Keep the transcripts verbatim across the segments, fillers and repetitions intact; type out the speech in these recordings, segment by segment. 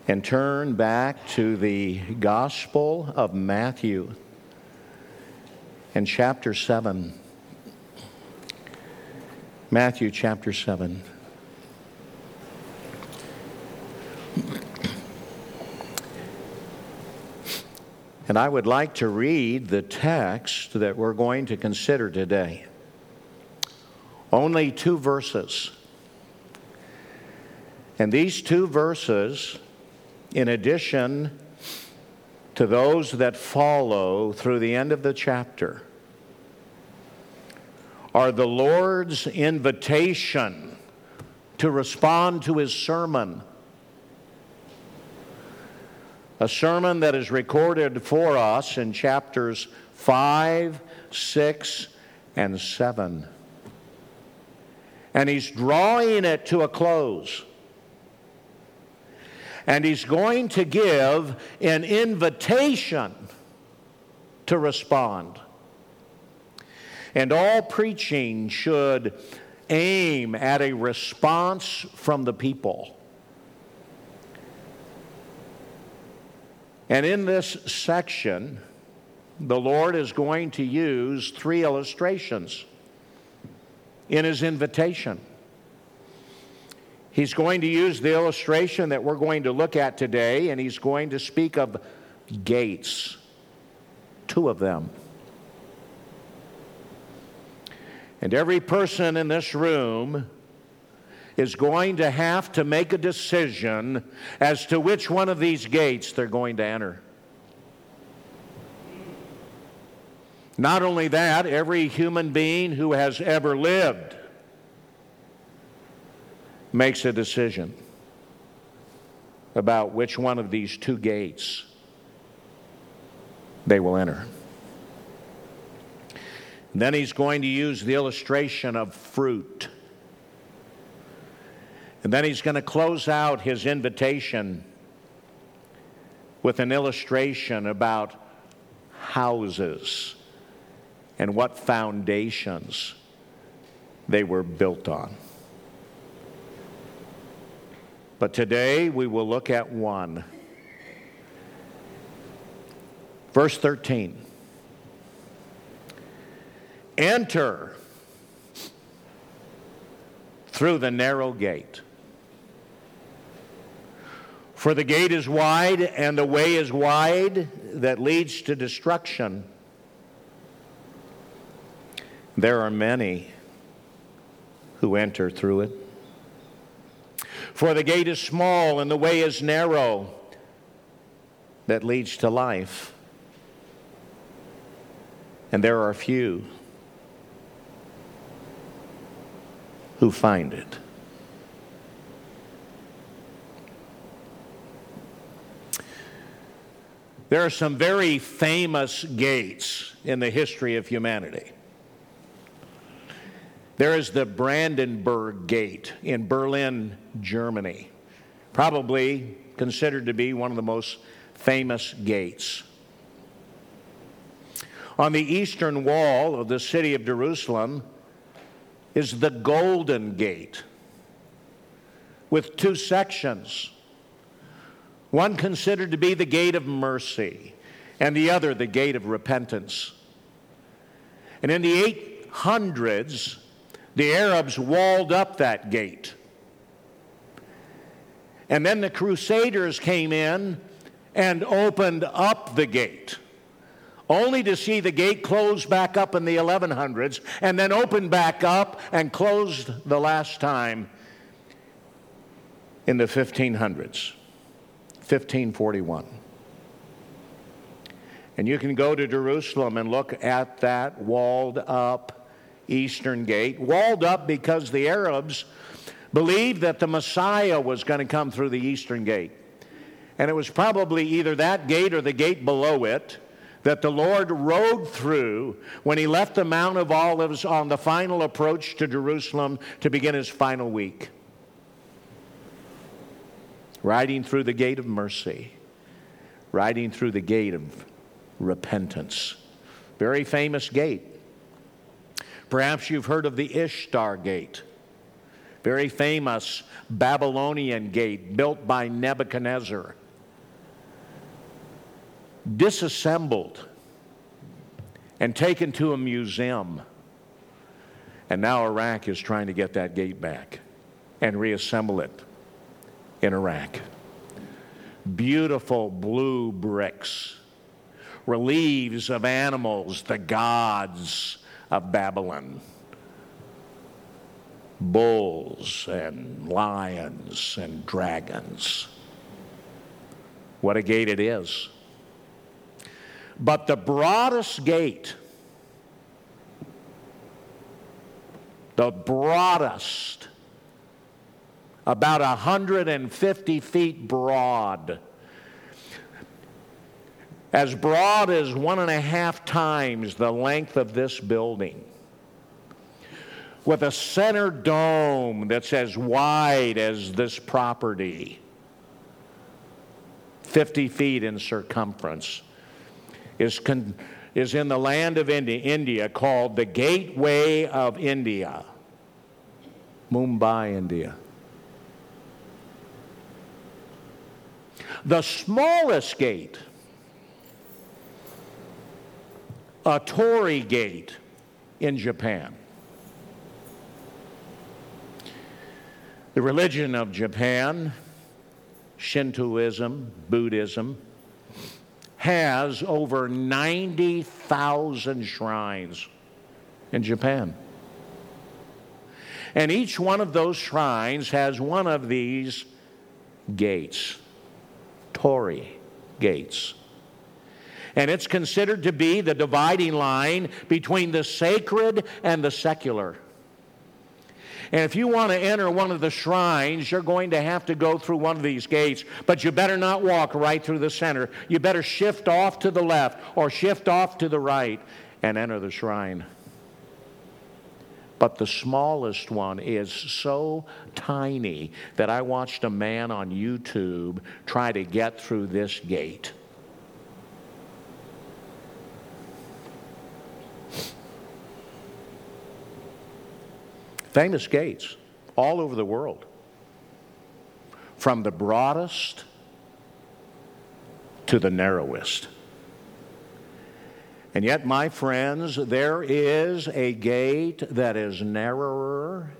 and turn back to the Gospel of Matthew and chapter seven. Matthew chapter seven. And I would like to read the text that we're going to consider today. Only two verses. And these two verses, in addition to those that follow through the end of the chapter, are the Lord's invitation to respond to His sermon. A sermon that is recorded for us in chapters five, six, and seven. And He's drawing it to a close. And He's going to give an invitation to respond. And all preaching should aim at a response from the people. And in this section, the Lord is going to use three illustrations in His invitation. He's going to use the illustration that we're going to look at today, and He's going to speak of gates, two of them. And every person in this room is going to have to make a decision as to which one of these gates they're going to enter. Not only that, every human being who has ever lived makes a decision about which one of these two gates they will enter. And then He's going to use the illustration of fruit. And then He's going to close out His invitation with an illustration about houses and what foundations they were built on. But today we will look at one. Verse thirteen. Enter through the narrow gate. For the gate is wide and the way is wide that leads to destruction. There are many who enter through it. For the gate is small and the way is narrow that leads to life. And there are few who find it. There are some very famous gates in the history of humanity. There is the Brandenburg Gate in Berlin, Germany, probably considered to be one of the most famous gates. On the eastern wall of the city of Jerusalem is the Golden Gate with two sections. One considered to be the gate of mercy, and the other the gate of repentance. And in the eight hundreds, the Arabs walled up that gate. And then the Crusaders came in and opened up the gate, only to see the gate close back up in the eleven hundreds, and then open back up and closed the last time in the fifteen hundreds. fifteen forty-one. And you can go to Jerusalem and look at that walled up eastern gate, walled up because the Arabs believed that the Messiah was going to come through the eastern gate. And it was probably either that gate or the gate below it that the Lord rode through when He left the Mount of Olives on the final approach to Jerusalem to begin His final week. Riding through the gate of mercy, riding through the gate of repentance. Very famous gate. Perhaps you've heard of the Ishtar Gate. Very famous Babylonian gate built by Nebuchadnezzar disassembled and taken to a museum. And now Iraq is trying to get that gate back and reassemble it in Iraq. Beautiful blue bricks, reliefs of animals, the gods of Babylon. Bulls and lions and dragons. What a gate it is. But the broadest gate, the broadest, about one hundred fifty feet broad, as broad as one and a half times the length of this building, with a center dome that's as wide as this property, fifty feet in circumference, is, con- is in the land of India, India, called the Gateway of India, Mumbai, India. The smallest gate, a Torii Gate in Japan. The religion of Japan, Shintoism, Buddhism, has over ninety thousand shrines in Japan. And each one of those shrines has one of these gates, Torii gates. And it's considered to be the dividing line between the sacred and the secular. And if you want to enter one of the shrines, you're going to have to go through one of these gates, but you better not walk right through the center. You better shift off to the left or shift off to the right and enter the shrine. But the smallest one is so tiny that I watched a man on YouTube try to get through this gate. Famous gates all over the world, from the broadest to the narrowest. And yet, my friends, there is a gate that is narrower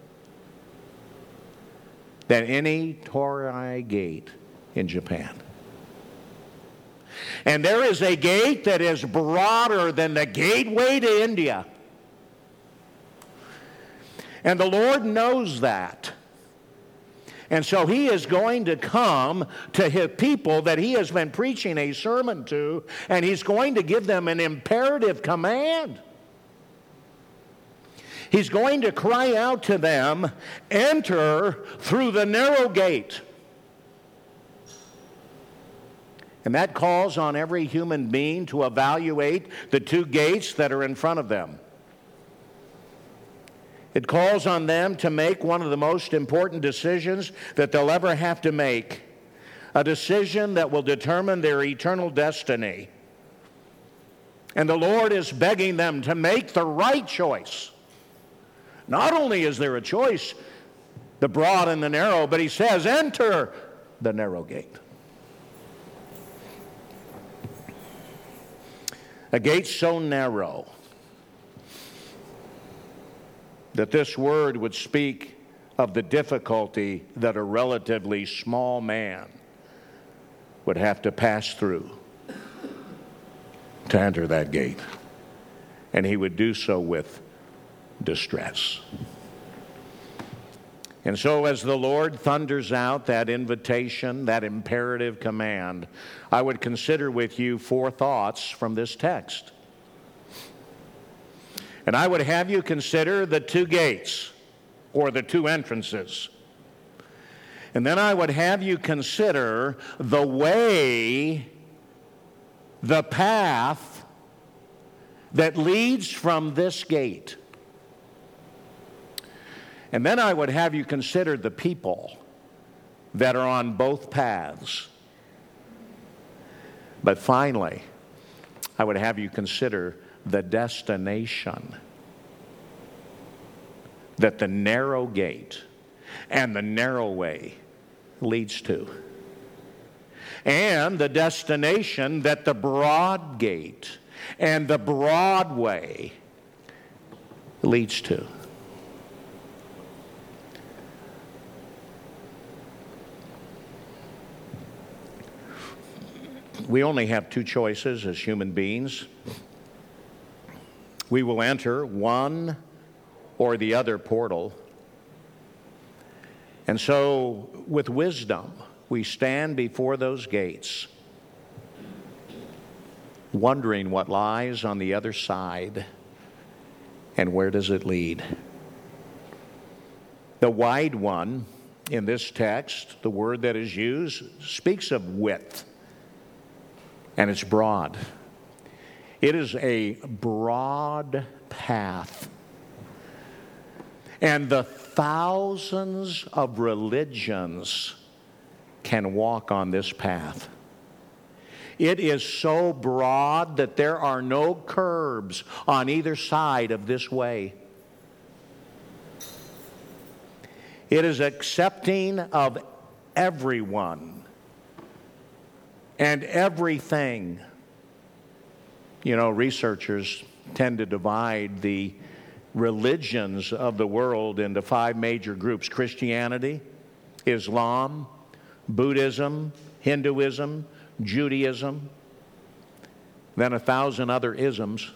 than any Torii gate in Japan. And there is a gate that is broader than the gateway to India. And the Lord knows that. And so he is going to come to his people that he has been preaching a sermon to, and he's going to give them an imperative command. He's going to cry out to them, enter through the narrow gate. And that calls on every human being to evaluate the two gates that are in front of them. It calls on them to make one of the most important decisions that they'll ever have to make, a decision that will determine their eternal destiny. And the Lord is begging them to make the right choice. Not only is there a choice, the broad and the narrow, but he says, enter the narrow gate. A gate so narrow that this word would speak of the difficulty that a relatively small man would have to pass through to enter that gate. And he would do so with distress. And so as the Lord thunders out that invitation, that imperative command, I would consider with you four thoughts from this text. And I would have you consider the two gates, or the two entrances. And then I would have you consider the way, the path that leads from this gate. And then I would have you consider the people that are on both paths. But finally, I would have you consider the destination that the narrow gate and the narrow way leads to. and the destination that the broad gate and the broad way leads to. We only have two choices as human beings. We will enter one or the other portal. And so, with wisdom, we stand before those gates, wondering what lies on the other side and where does it lead. The wide one in this text, the word that is used, speaks of width, and it's broad. It is a broad path. And the thousands of religions can walk on this path. It is so broad that there are no curbs on either side of this way. It is accepting of everyone and everything. You know, researchers tend to divide the religions of the world into five major groups: Christianity, Islam, Buddhism, Hinduism, Judaism, then a thousand other isms.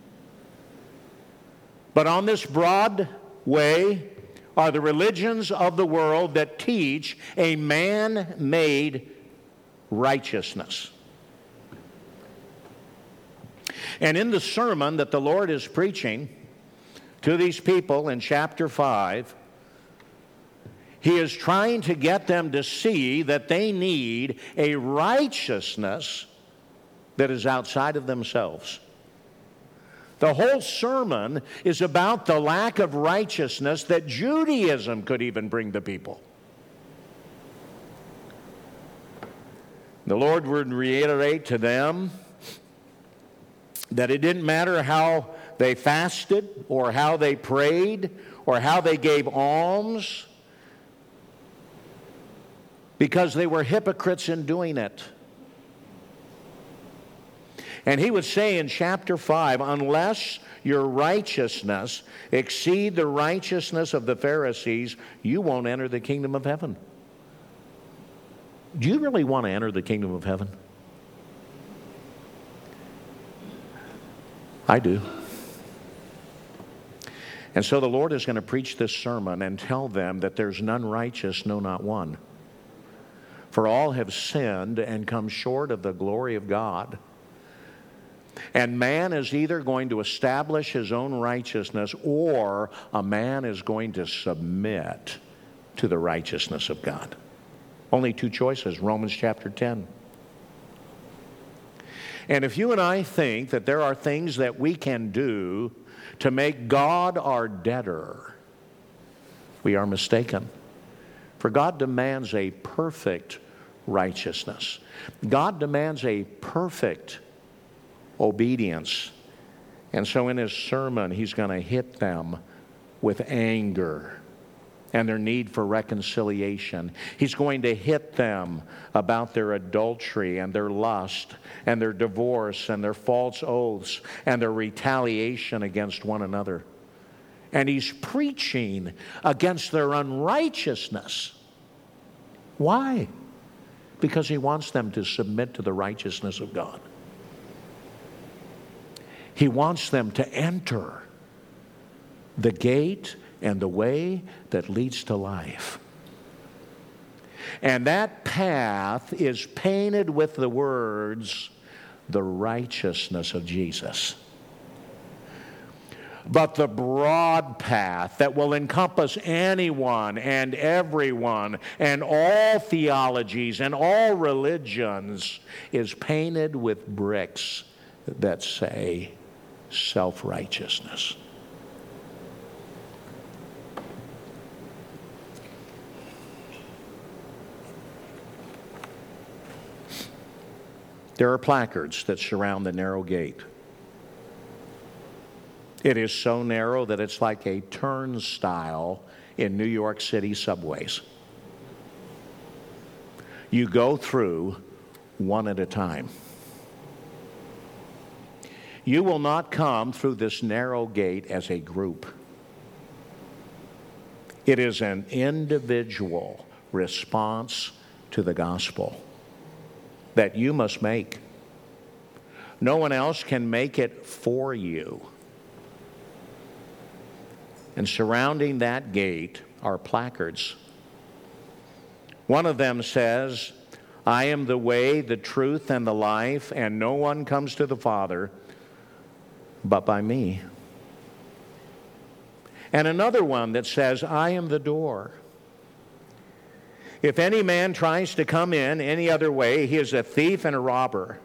But on this broad way are the religions of the world that teach a man-made righteousness. And in the sermon that the Lord is preaching to these people in chapter five, He is trying to get them to see that they need a righteousness that is outside of themselves. The whole sermon is about the lack of righteousness that Judaism could even bring the people. The Lord would reiterate to them that it didn't matter how they fasted or how they prayed or how they gave alms, because they were hypocrites in doing it. And He would say in chapter five, unless your righteousness exceed the righteousness of the Pharisees, you won't enter the kingdom of heaven. Do you really want to enter the kingdom of heaven? I do. And so the Lord is going to preach this sermon and tell them that there's none righteous, no, not one. For all have sinned and come short of the glory of God. And man is either going to establish his own righteousness, or a man is going to submit to the righteousness of God. Only two choices, Romans chapter ten. And if you and I think that there are things that we can do to make God our debtor, we are mistaken. For God demands a perfect righteousness. God demands a perfect obedience. And so in His sermon, He's going to hit them with anger and their need for reconciliation. He's going to hit them about their adultery and their lust and their divorce and their false oaths and their retaliation against one another. And He's preaching against their unrighteousness. Why? Because He wants them to submit to the righteousness of God. He wants them to enter the gate and the way that leads to life. And that path is painted with the words, the righteousness of Jesus. But the broad path that will encompass anyone and everyone and all theologies and all religions is painted with bricks that say self-righteousness. There are placards that surround the narrow gate. It is so narrow that it's like a turnstile in New York City subways. You go through one at a time. You will not come through this narrow gate as a group. It is an individual response to the gospel that you must make. No one else can make it for you. And surrounding that gate are placards. One of them says, I am the way, the truth, and the life, and no one comes to the Father but by me. And another one that says, I am the door. If any man tries to come in any other way, he is a thief and a robber.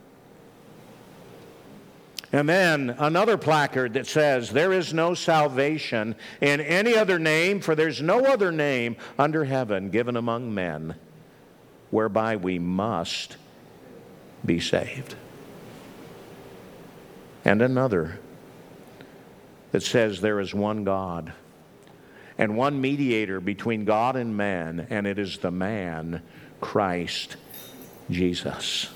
And then another placard that says, there is no salvation in any other name, for there's no other name under heaven given among men whereby we must be saved. And another that says there is one God and one mediator between God and man, and it is the man, Christ Jesus.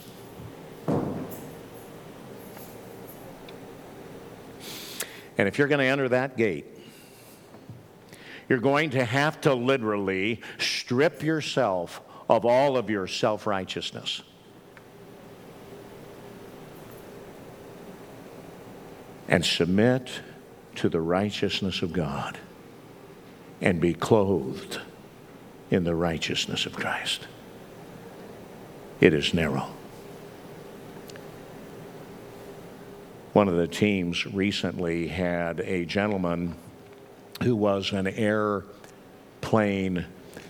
And if you're going to enter that gate, you're going to have to literally strip yourself of all of your self-righteousness. And submit to the righteousness of God and be clothed in the righteousness of Christ. It is narrow. One of the teams recently had a gentleman who was an airplane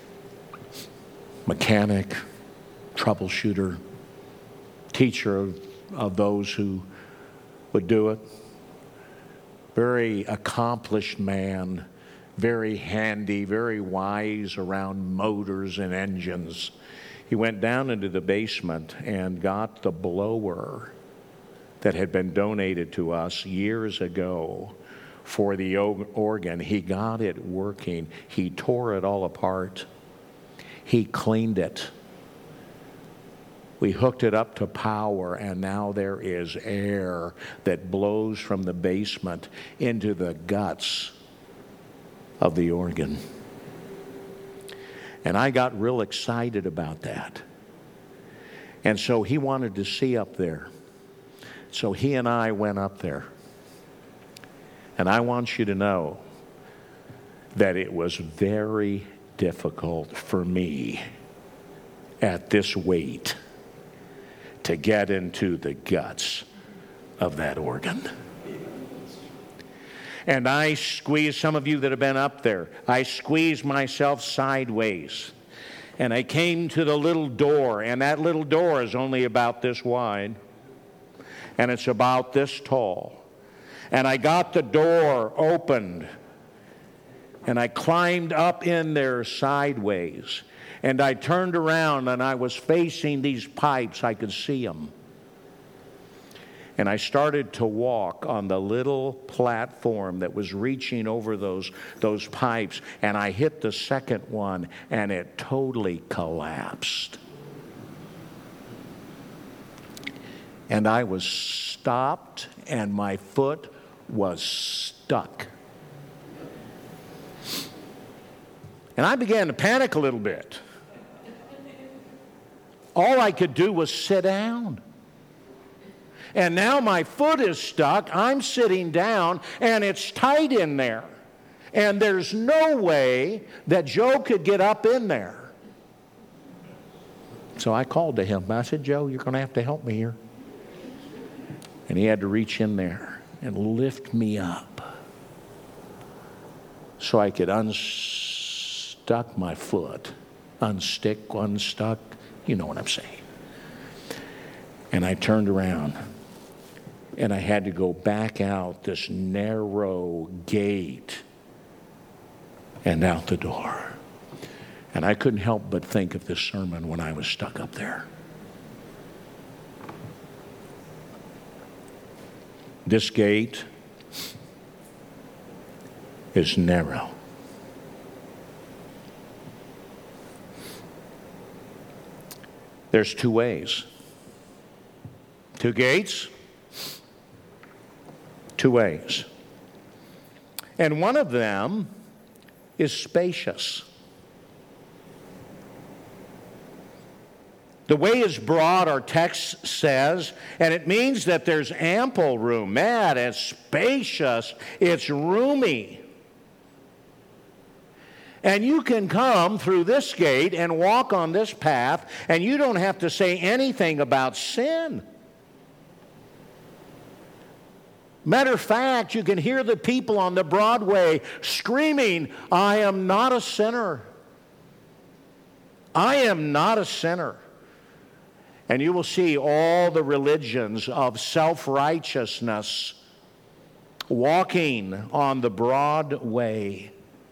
mechanic, troubleshooter, teacher of, of those who would do it. Very accomplished man, very handy, very wise around motors and engines. He went down into the basement and got the blower that had been donated to us years ago for the organ. He got it working. He tore it all apart. He cleaned it. We hooked it up to power, and now there is air that blows from the basement into the guts of the organ. And I got real excited about that. And so he wanted to see up there. So he and I went up there. And I want you to know that it was very difficult for me at this weight to get into the guts of that organ. And I squeezed, some of you that have been up there, I squeezed myself sideways. And I came to the little door, and that little door is only about this wide. And it's about this tall. And I got the door opened, and I climbed up in there sideways. And I turned around, and I was facing these pipes. I could see them. And I started to walk on the little platform that was reaching over those, those pipes. And I hit the second one, and it totally collapsed. And I was stopped, and my foot was stuck. And I began to panic a little bit. All I could do was sit down. And now my foot is stuck. I'm sitting down, and it's tight in there. And there's no way that Joe could get up in there. So I called to him. I said, Joe, you're going to have to help me here. And he had to reach in there and lift me up so I could unstuck my foot. Unstick, unstuck. You know what I'm saying. And I turned around, and I had to go back out this narrow gate and out the door. And I couldn't help but think of this sermon when I was stuck up there. This gate is narrow. There's two ways. Two gates, two ways. And one of them is spacious. The way is broad, our text says, and it means that there's ample room. Man, it's spacious, it's roomy. And you can come through this gate and walk on this path, and you don't have to say anything about sin. Matter of fact, you can hear the people on the Broadway screaming, "I am not a sinner. I am not a sinner." And you will see all the religions of self-righteousness walking on the broad way.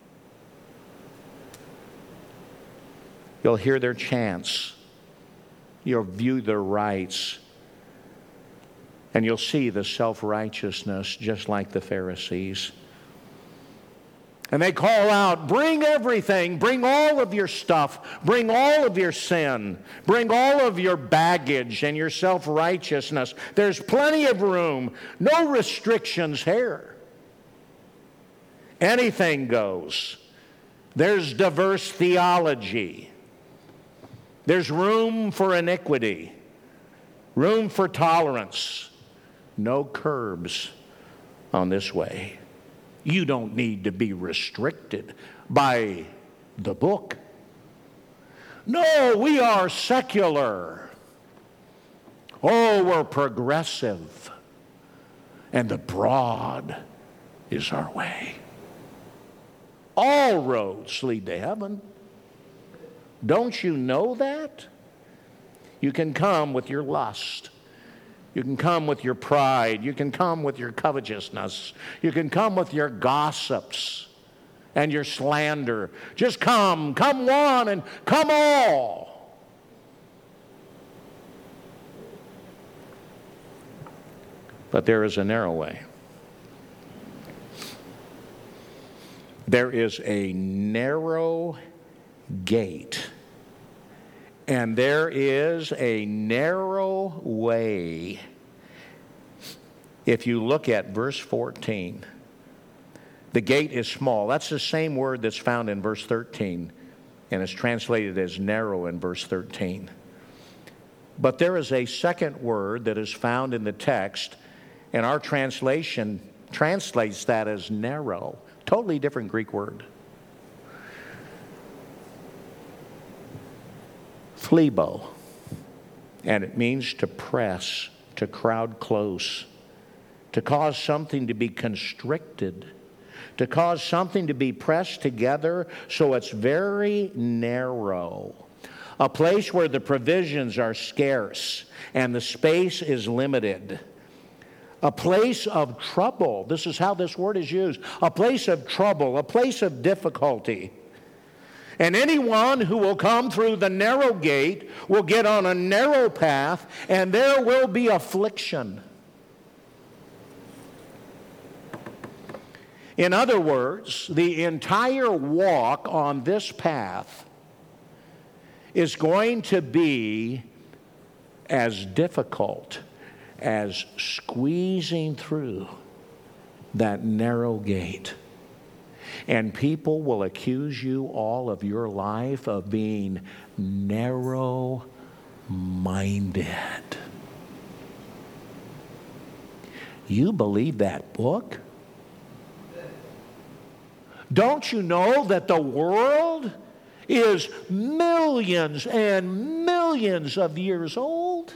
You'll hear their chants. You'll view their rites. And you'll see the self-righteousness just like the Pharisees. And they call out, "Bring everything, bring all of your stuff, bring all of your sin, bring all of your baggage and your self-righteousness. There's plenty of room, no restrictions here. Anything goes. There's diverse theology. There's room for iniquity, room for tolerance, no curbs on this way." You don't need to be restricted by the book. No, we are secular. Oh, we're progressive. And the broad is our way. All roads lead to heaven. Don't you know that? You can come with your lust. You can come with your pride. You can come with your covetousness. You can come with your gossips and your slander. Just come. Come one and come all. But there is a narrow way. There is a narrow gate. And there is a narrow way. If you look at verse fourteen, the gate is small. That's the same word that's found in verse thirteen, and it's translated as narrow in verse thirteen. But there is a second word that is found in the text, and our translation translates that as narrow. Totally different Greek word. Phlebo. And it means to press, to crowd close, to cause something to be constricted, to cause something to be pressed together so it's very narrow. A place where the provisions are scarce and the space is limited. A place of trouble. This is how this word is used. A place of trouble, a place of difficulty. And anyone who will come through the narrow gate will get on a narrow path, and there will be affliction. In other words, the entire walk on this path is going to be as difficult as squeezing through that narrow gate. And people will accuse you all of your life of being narrow-minded. You believe that book? Don't you know that the world is millions and millions of years old?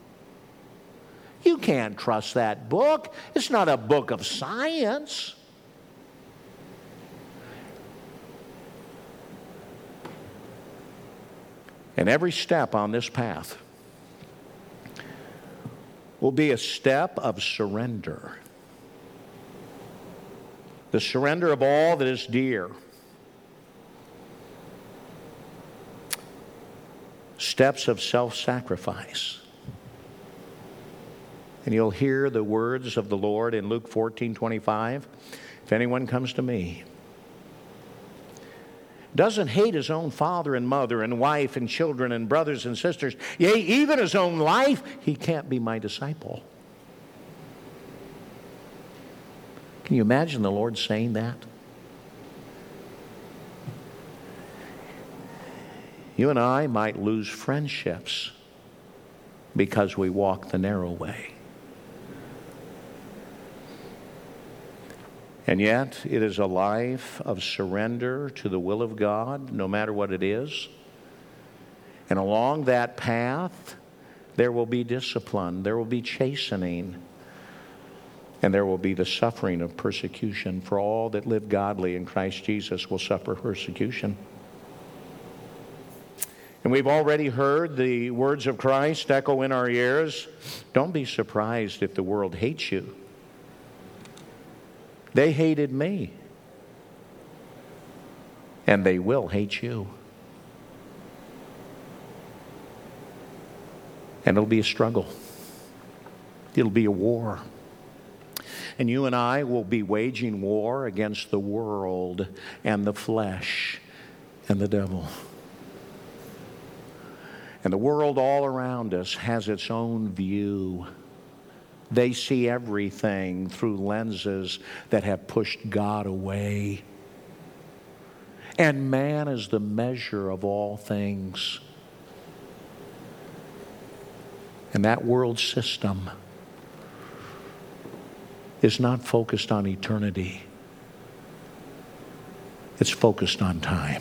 You can't trust that book. It's not a book of science. And every step on this path will be a step of surrender. The surrender of all that is dear. Steps of self-sacrifice. And you'll hear the words of the Lord in Luke fourteen twenty-five. If anyone comes to me doesn't hate his own father and mother and wife and children and brothers and sisters, yea, even his own life, he can't be my disciple. Can you imagine the Lord saying that? You and I might lose friendships because we walk the narrow way. And yet, it is a life of surrender to the will of God, no matter what it is. And along that path, there will be discipline, there will be chastening, and there will be the suffering of persecution. For all that live godly in Christ Jesus will suffer persecution. And we've already heard the words of Christ echo in our ears. Don't be surprised if the world hates you. They hated me, and they will hate you. And it'll be a struggle. It'll be a war. And you and I will be waging war against the world and the flesh and the devil. And the world all around us has its own view. They see everything through lenses that have pushed God away. And man is the measure of all things. And that world system is not focused on eternity. It's focused on time.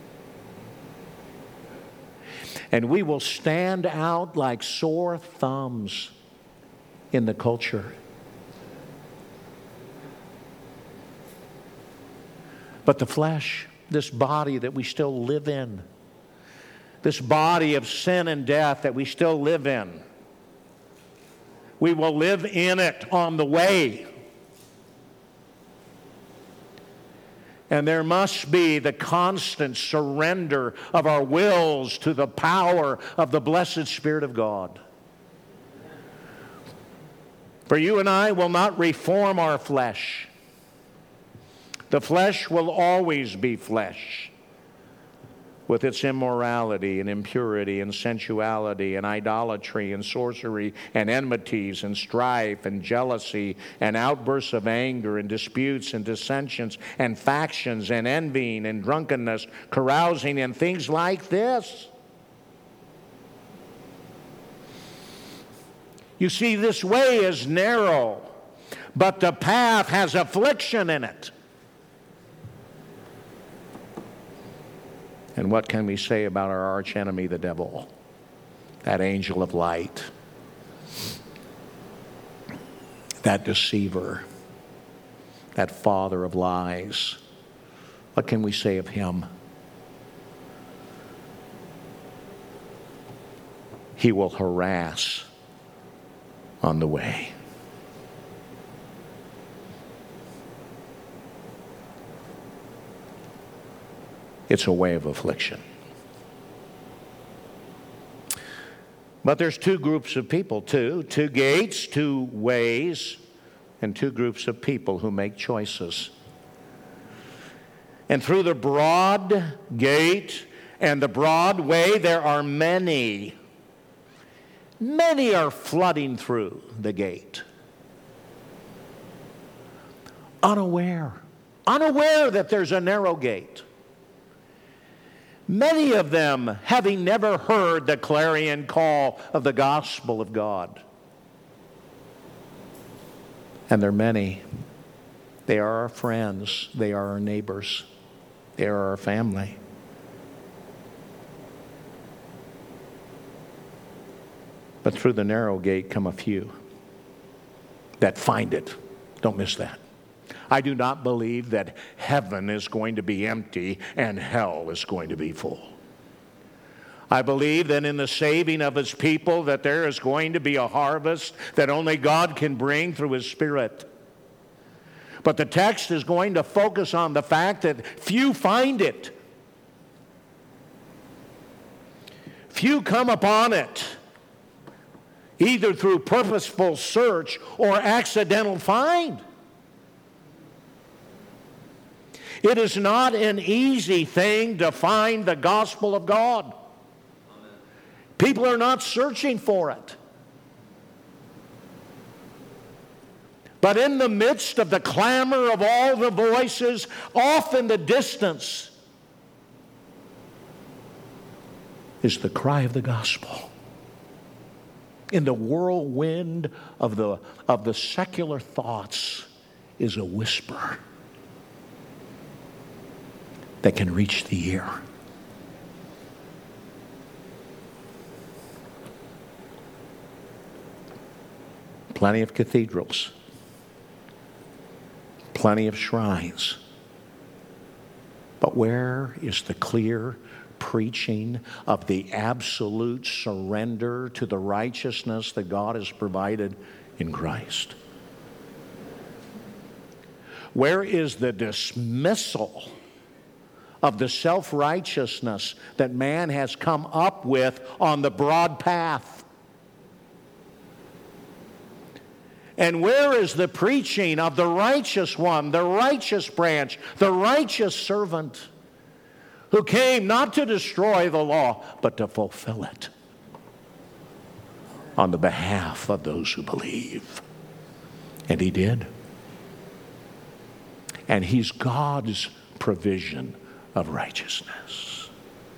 And we will stand out like sore thumbs in the culture. But the flesh, this body that we still live in, this body of sin and death that we still live in, we will live in it on the way. And there must be the constant surrender of our wills to the power of the blessed Spirit of God. For you and I will not reform our flesh. The flesh will always be flesh, with its immorality and impurity and sensuality and idolatry and sorcery and enmities and strife and jealousy and outbursts of anger and disputes and dissensions and factions and envying and drunkenness, carousing and things like this. You see, this way is narrow, but the path has affliction in it. And what can we say about our archenemy, the devil? That angel of light. That deceiver. That father of lies. What can we say of him? He will harass on the way. It's a way of affliction. But there's two groups of people, too. Two gates, two ways, and two groups of people who make choices. And through the broad gate and the broad way, there are many. Many are flooding through the gate. Unaware. Unaware that there's a narrow gate. Many of them having never heard the clarion call of the gospel of God. And they're many. They are our friends. They are our neighbors. They are our family. But through the narrow gate come a few that find it. Don't miss that. I do not believe that heaven is going to be empty and hell is going to be full. I believe that in the saving of his people that there is going to be a harvest that only God can bring through his Spirit. But the text is going to focus on the fact that few find it. Few come upon it, either through purposeful search or accidental find. It is not an easy thing to find the gospel of God. People are not searching for it. But in the midst of the clamor of all the voices, off in the distance is the cry of the gospel. In the whirlwind of the, of the secular thoughts is a whisper that can reach the ear. Plenty of cathedrals, plenty of shrines. But where is the clear preaching of the absolute surrender to the righteousness that God has provided in Christ? Where is the dismissal of the self-righteousness that man has come up with on the broad path? And where is the preaching of the righteous one, the righteous branch, the righteous servant, who came not to destroy the law, but to fulfill it on the behalf of those who believe? And he did. And he's God's provision of righteousness.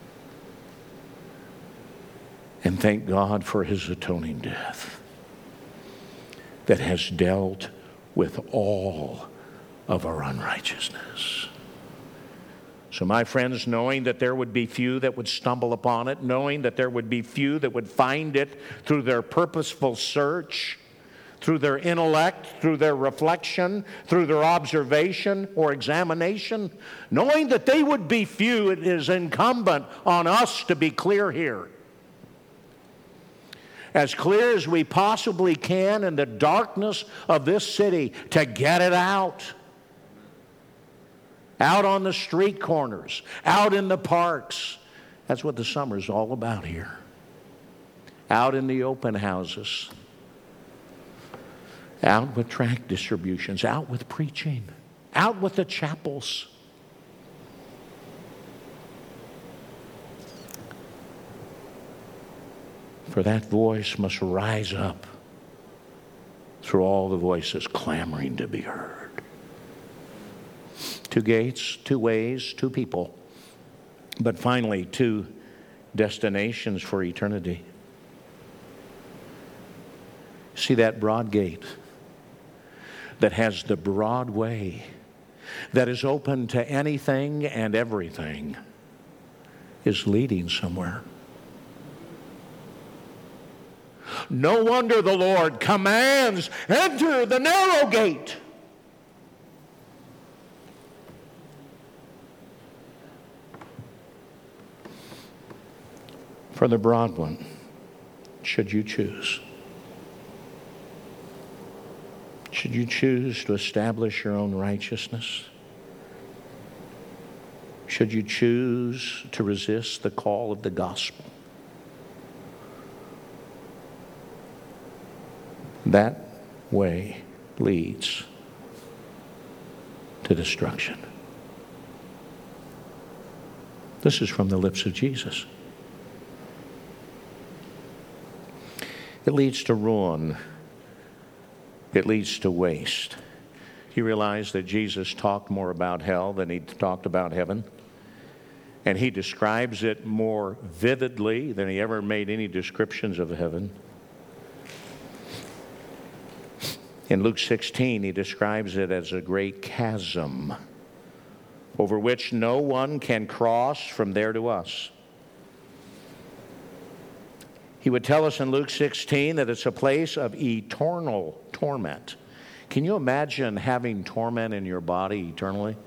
And thank God for his atoning death that has dealt with all of our unrighteousness. So my friends, knowing that there would be few that would stumble upon it, knowing that there would be few that would find it through their purposeful search, through their intellect, through their reflection, through their observation or examination, knowing that they would be few, it is incumbent on us to be clear here. As clear as we possibly can in the darkness of this city, to get it out. Out on the street corners, out in the parks. That's what the summer is all about here. Out in the open houses. Out with tract distributions, out with preaching, out with the chapels. For that voice must rise up through all the voices clamoring to be heard. Two gates, two ways, two people, but finally two destinations for eternity. See that broad gate that has the broad way, that is open to anything and everything, is leading somewhere. No wonder the Lord commands, enter the narrow gate. For the broad one, should you choose. Should you choose to establish your own righteousness? Should you choose to resist the call of the gospel? That way leads to destruction. This is from the lips of Jesus. It leads to ruin. It leads to waste. You realize that Jesus talked more about hell than he talked about heaven? And he describes it more vividly than he ever made any descriptions of heaven. In Luke sixteen, he describes it as a great chasm over which no one can cross from there to us. He would tell us in Luke sixteen that it's a place of eternal torment. Can you imagine having torment in your body eternally?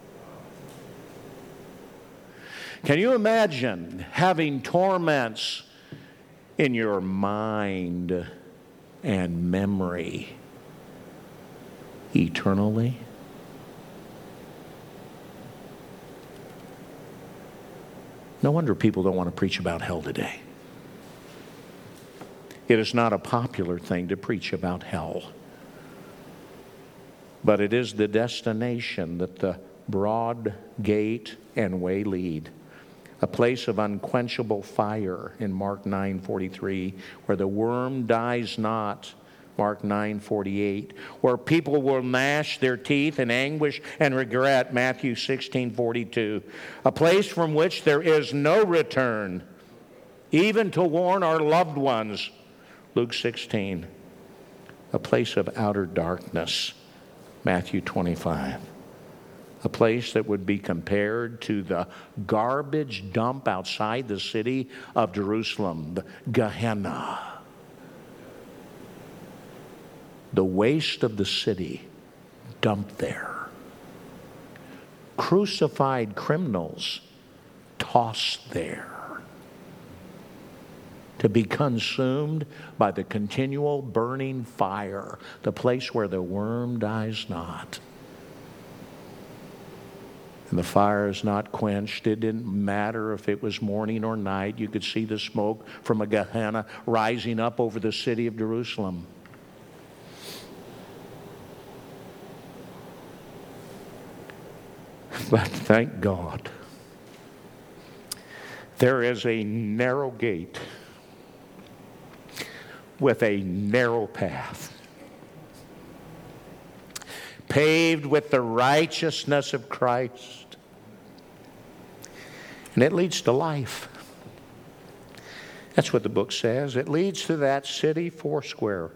Can you imagine having torments in your mind and memory eternally? No wonder people don't want to preach about hell today. It is not a popular thing to preach about hell. But it is the destination that the broad gate and way lead, a place of unquenchable fire in Mark nine forty-three, where the worm dies not, Mark nine forty-eight, where people will gnash their teeth in anguish and regret, Matthew sixteen forty-two, a place from which there is no return, even to warn our loved ones, Luke sixteen, a place of outer darkness, Matthew twenty-five, a place that would be compared to the garbage dump outside the city of Jerusalem, the Gehenna. The waste of the city dumped there. Crucified criminals tossed there to be consumed by the continual burning fire, the place where the worm dies not. And the fire is not quenched. It didn't matter if it was morning or night. You could see the smoke from a Gehenna rising up over the city of Jerusalem. But thank God, there is a narrow gate with a narrow path, paved with the righteousness of Christ, and it leads to life. That's what the book says. It leads to that city foursquare.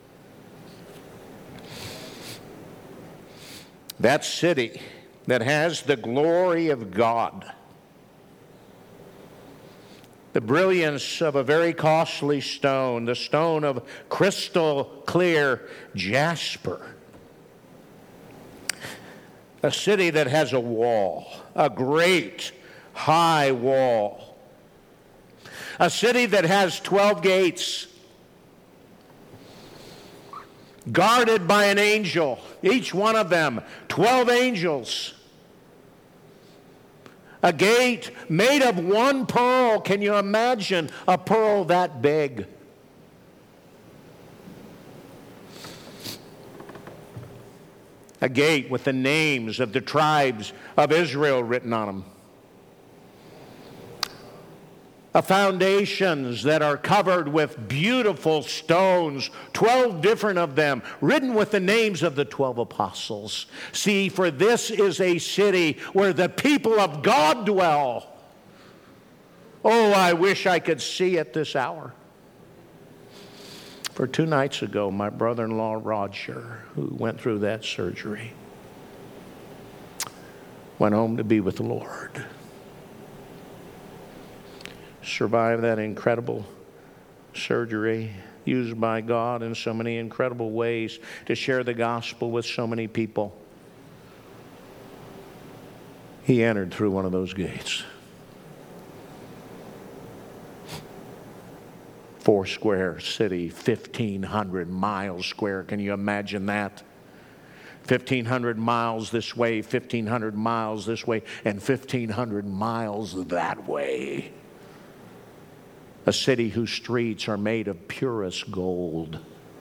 That city that has the glory of God, the brilliance of a very costly stone, the stone of crystal clear jasper, a city that has a wall, a great high wall, a city that has twelve gates, guarded by an angel, each one of them, twelve angels. A gate made of one pearl. Can you imagine a pearl that big? A gate with the names of the tribes of Israel written on them. A foundations that are covered with beautiful stones, twelve different of them, written with the names of the twelve apostles. See, for this is a city where the people of God dwell. Oh, I wish I could see it this hour. For two nights ago, my brother-in-law Roger, who went through that surgery, went home to be with the Lord. Survived that incredible surgery, used by God in so many incredible ways to share the gospel with so many people. He entered through one of those gates. Four square city, fifteen hundred miles square. Can you imagine that? fifteen hundred miles this way, fifteen hundred miles this way, and fifteen hundred miles that way. A city whose streets are made of purest gold.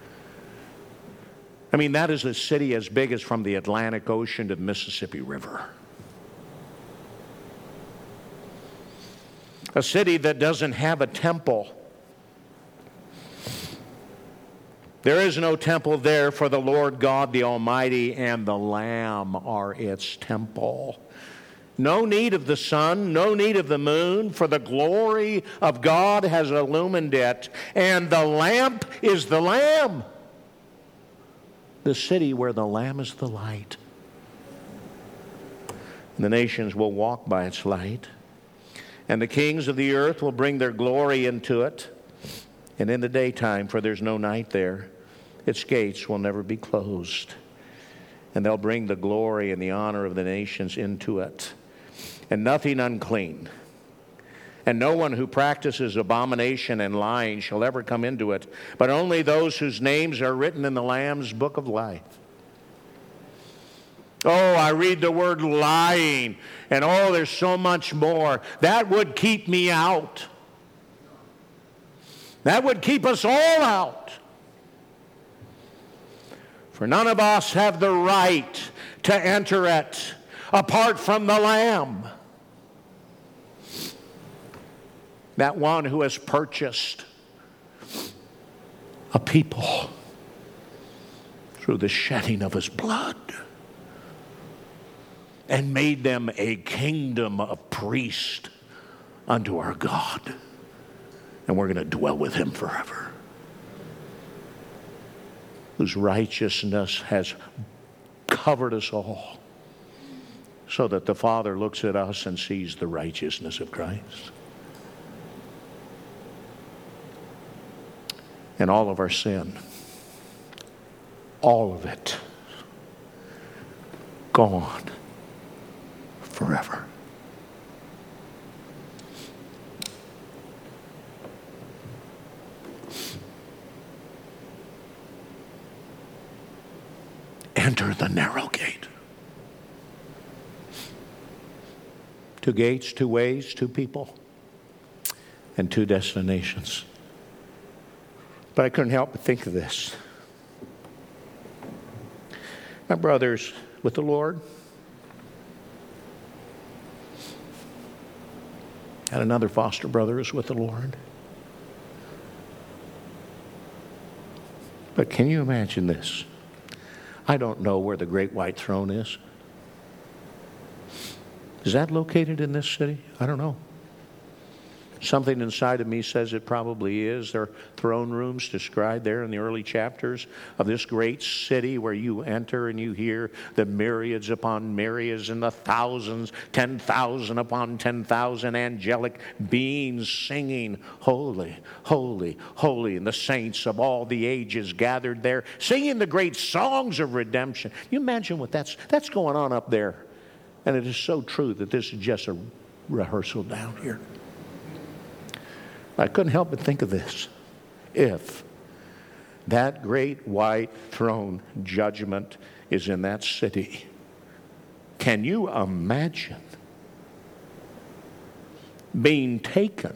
I mean, that is a city as big as from the Atlantic Ocean to the Mississippi River. A city that doesn't have a temple. There is no temple there, for the Lord God the Almighty and the Lamb are its temple. No need of the sun, no need of the moon, for the glory of God has illumined it, and the lamp is the Lamb. The city where the Lamb is the light. The nations will walk by its light, and the kings of the earth will bring their glory into it. And in the daytime, for there's no night there, its gates will never be closed. And they'll bring the glory and the honor of the nations into it. And nothing unclean, and no one who practices abomination and lying shall ever come into it, but only those whose names are written in the Lamb's book of life. Oh, I read the word lying, and oh, there's so much more. That would keep me out. That would keep us all out. For none of us have the right to enter it. apart from the Lamb. That one who has purchased a people through the shedding of his blood and made them a kingdom of priests unto our God. And we're going to dwell with him forever. Whose righteousness has covered us all, so that the Father looks at us and sees the righteousness of Christ. And all of our sin, all of it, gone forever. Enter the narrow gate. Two gates, two ways, two people, and two destinations. But I couldn't help but think of this. My brother's with the Lord. And another foster brother is with the Lord. But can you imagine this? I don't know where the great white throne is. Is that located in this city? I don't know. Something inside of me says it probably is. There are throne rooms described there in the early chapters of this great city where you enter and you hear the myriads upon myriads and the thousands, ten thousand upon ten thousand angelic beings singing, holy, holy, holy, and the saints of all the ages gathered there, singing the great songs of redemption. You imagine what that's, that's going on up there. And it is so true that this is just a rehearsal down here. I couldn't help but think of this. If that great white throne judgment is in that city, can you imagine being taken,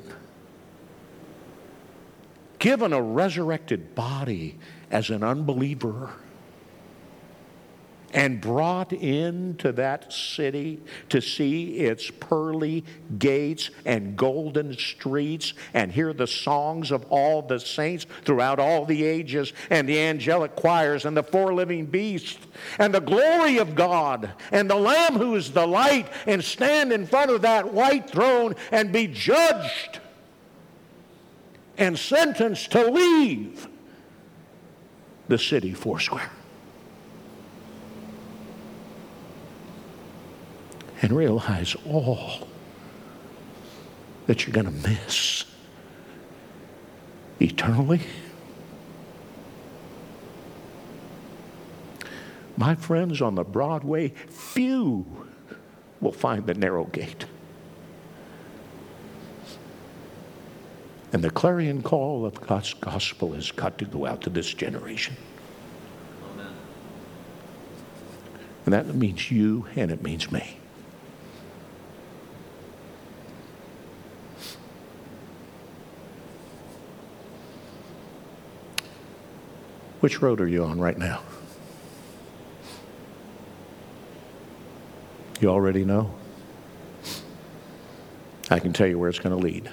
given a resurrected body as an unbeliever, and brought into that city to see its pearly gates and golden streets and hear the songs of all the saints throughout all the ages and the angelic choirs and the four living beasts and the glory of God and the Lamb who is the light, and stand in front of that white throne and be judged and sentenced to leave the city foursquare. And realize all that you're going to miss eternally. My friends, on the broad way, few will find the narrow gate. And the clarion call of God's gospel has got to go out to this generation. Amen. And that means you, and it means me. Which road are you on right now? You already know. I can tell you where it's going to lead.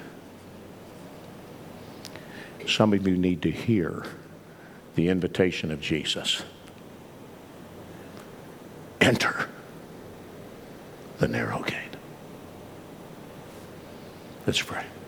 Some of you need to hear the invitation of Jesus. Enter the narrow gate. Let's pray.